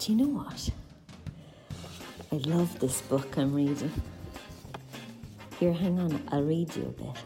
Do you know what? I love this book I'm reading. Here, hang on, I'll read you a bit.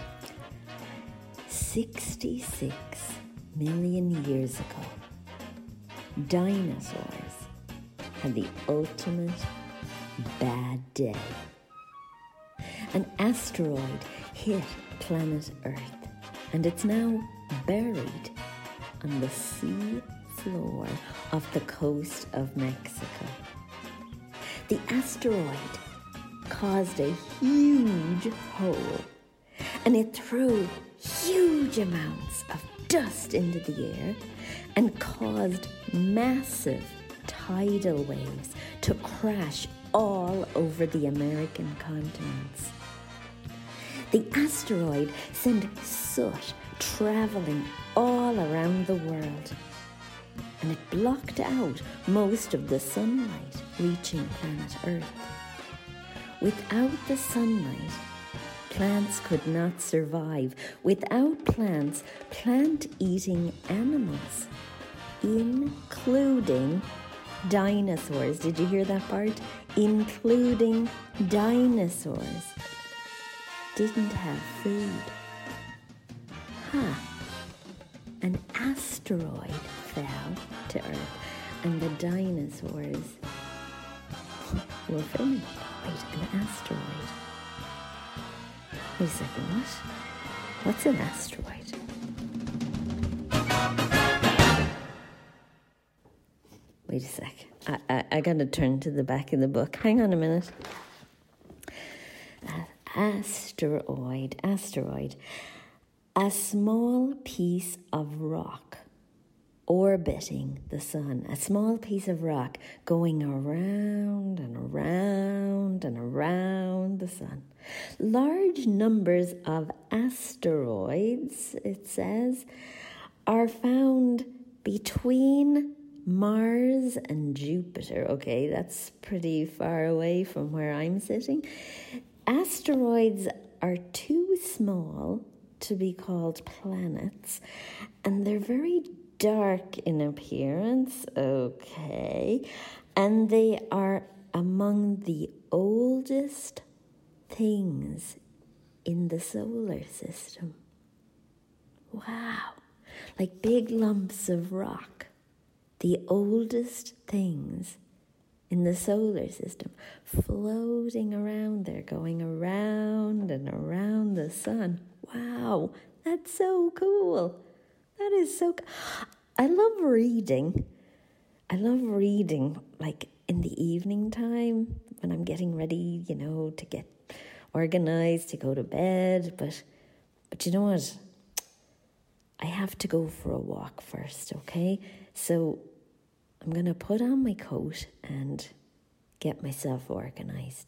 66 million years ago, dinosaurs had the ultimate bad day. An asteroid hit planet Earth, and it's now buried on the sea floor of the coast of Mexico. The asteroid caused a huge hole, and it threw huge amounts of dust into the air and caused massive tidal waves to crash all over the American continents. The asteroid sent soot traveling all around the world, and it blocked out most of the sunlight reaching planet Earth. Without the sunlight, plants could not survive. Without plants, plant-eating animals, including dinosaurs. Did you hear that part? Including dinosaurs, didn't have food. An asteroid fell to Earth, and the dinosaurs were finished. Wait, an asteroid. Wait a second, what? What's an asteroid? Wait a sec. I gotta turn to the back of the book. Hang on a minute. Asteroid. A small piece of rock orbiting the sun. A small piece of rock going around and around and around the sun. Large numbers of asteroids, it says, are found between Mars and Jupiter. Okay, that's pretty far away from where I'm sitting. Asteroids are too small to be called planets, and they're very dark in appearance, okay, and they are among the oldest things in the solar system. Wow, like big lumps of rock, the oldest things in the solar system, floating around there, going around and around the sun. Wow, that's so cool. That is so cool. I love reading. Like in the evening time when I'm getting ready, to get organized, to go to bed. But you know what? I have to go for a walk first, okay? So I'm going to put on my coat and get myself organized.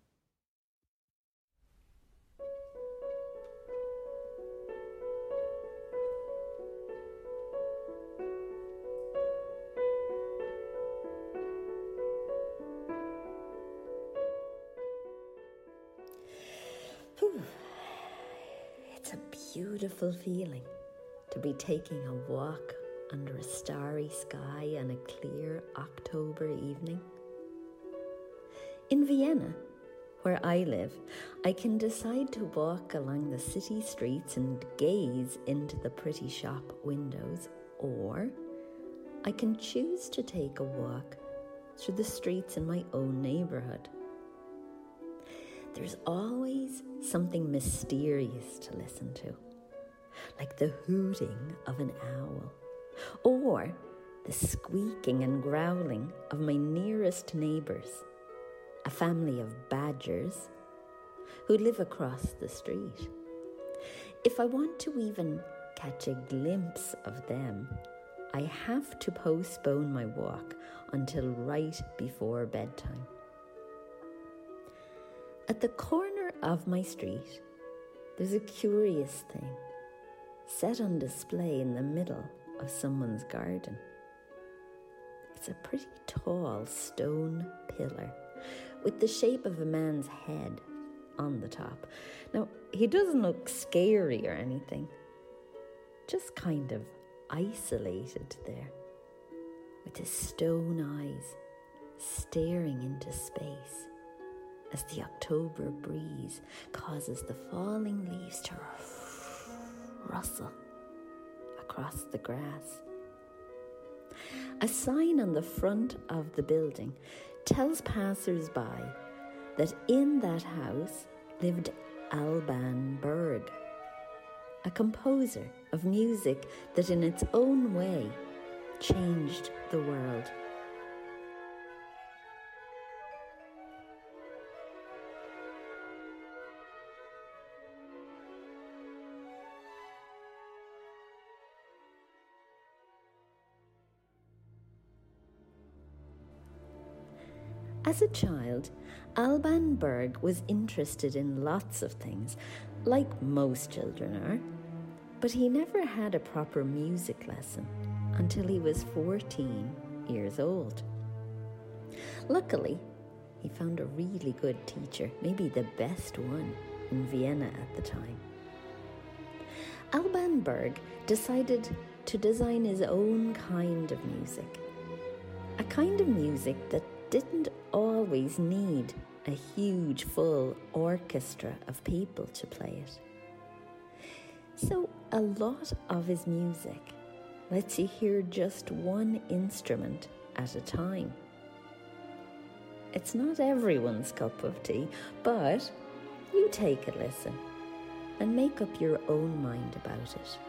It's a beautiful feeling to be taking a walk under a starry sky on a clear October evening. In Vienna, where I live, I can decide to walk along the city streets and gaze into the pretty shop windows, or I can choose to take a walk through the streets in my own neighborhood. There's always something mysterious to listen to, like the hooting of an owl, or the squeaking and growling of my nearest neighbours, a family of badgers who live across the street. If I want to even catch a glimpse of them, I have to postpone my walk until right before bedtime. At the corner of my street, there's a curious thing set on display in the middle of someone's garden. It's a pretty tall stone pillar with the shape of a man's head on the top. Now, he doesn't look scary or anything, just kind of isolated there. with his stone eyes staring into space as the October breeze causes the falling leaves to rustle across the grass. A sign on the front of the building tells passers-by that in that house lived Alban Berg, a composer of music that in its own way changed the world. As a child, Alban Berg was interested in lots of things, like most children are, but he never had a proper music lesson until he was 14 years old. Luckily, he found a really good teacher, maybe the best one in Vienna at the time. Alban Berg decided to design his own kind of music, a kind of music that didn't always need a huge full orchestra of people to play it. So a lot of his music lets you hear just one instrument at a time. It's not everyone's cup of tea, but you take a listen and make up your own mind about it.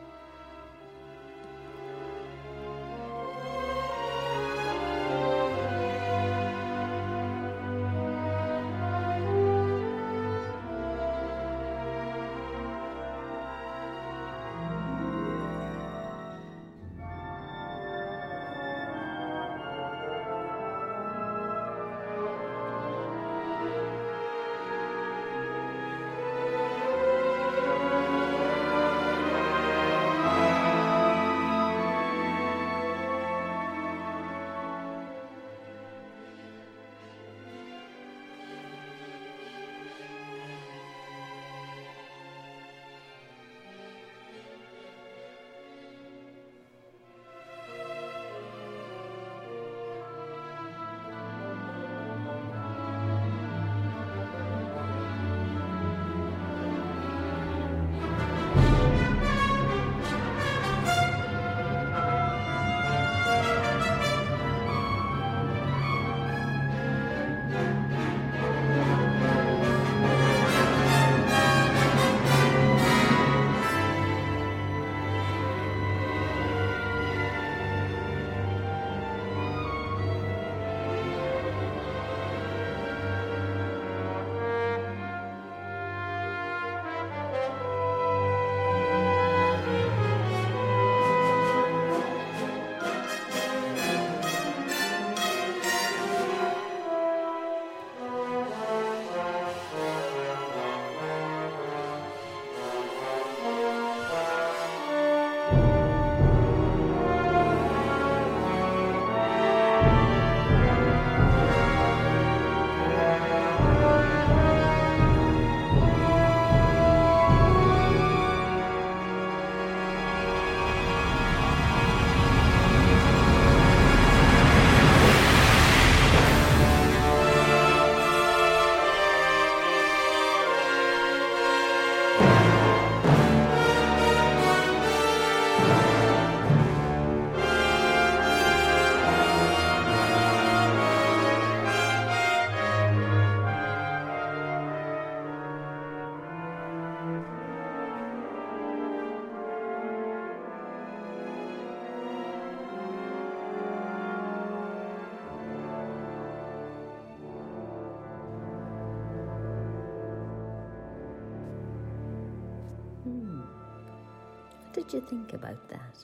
What did you think about that?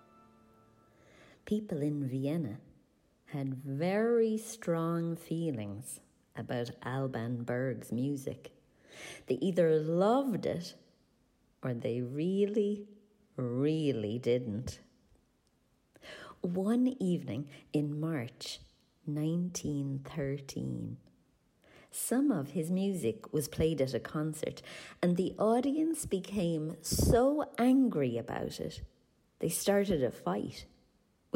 People in Vienna had very strong feelings about Alban Berg's music. They either loved it or they really, really didn't. One evening in March 1913, some of his music was played at a concert, and the audience became so angry about it, they started a fight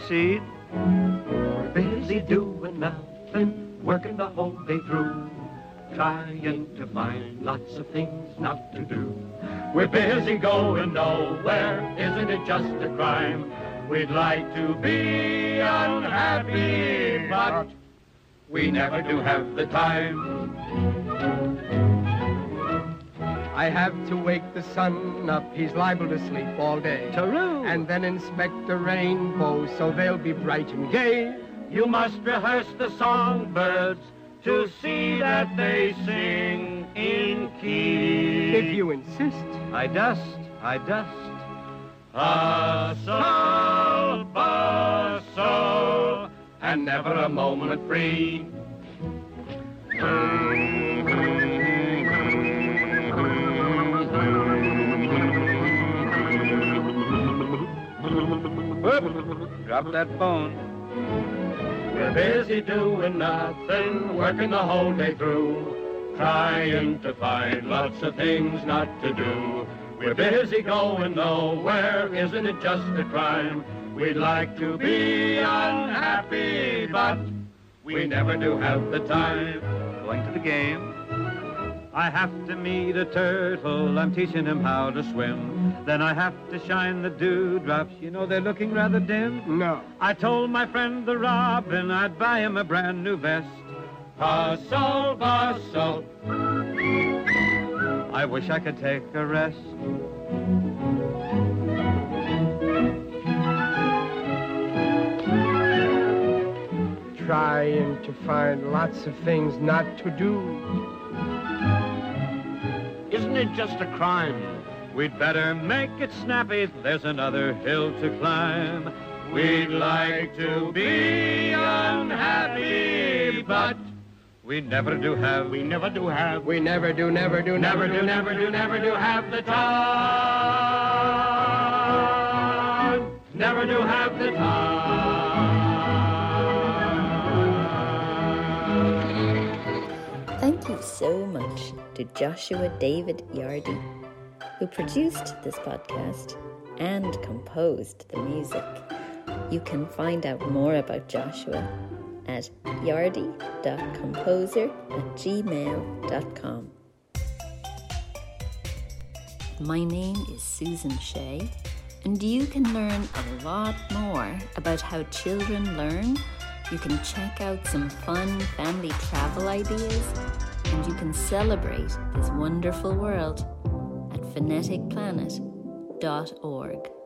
proceed. We're busy doing nothing, working the whole day through, trying to find lots of things not to do. We're busy going nowhere, isn't it just a crime? We'd like to be unhappy, but we never do have the time. I have to wake the sun up, he's liable to sleep all day. True. And then inspect the rainbows so they'll be bright and gay. You must rehearse the songbirds to see that they sing in key. If you insist. I dust. Hustle, bustle, and never a moment free. Whoop, drop that phone. We're busy doing nothing, working the whole day through, trying to find lots of things not to do. We're busy going nowhere, isn't it just a crime? We'd like to be unhappy, but we never do have the time. Going to the game. I have to meet a turtle, I'm teaching him how to swim. Then I have to shine the dewdrops, you know they're looking rather dim. No. I told my friend the robin I'd buy him a brand new vest. Hustle, bustle. I wish I could take a rest. Trying to find lots of things not to do. Isn't it just a crime? We'd better make it snappy, there's another hill to climb. We'd like to be unhappy, but we never do have the time. Never do have the time. Thank you so much to Joshua David Yardy, who produced this podcast and composed the music. You can find out more about Joshua at yardy.composer@gmail.com. My name is Susan Shea, and you can learn a lot more about how children learn. You can check out some fun family travel ideas, and you can celebrate this wonderful world at phoneticplanet.org.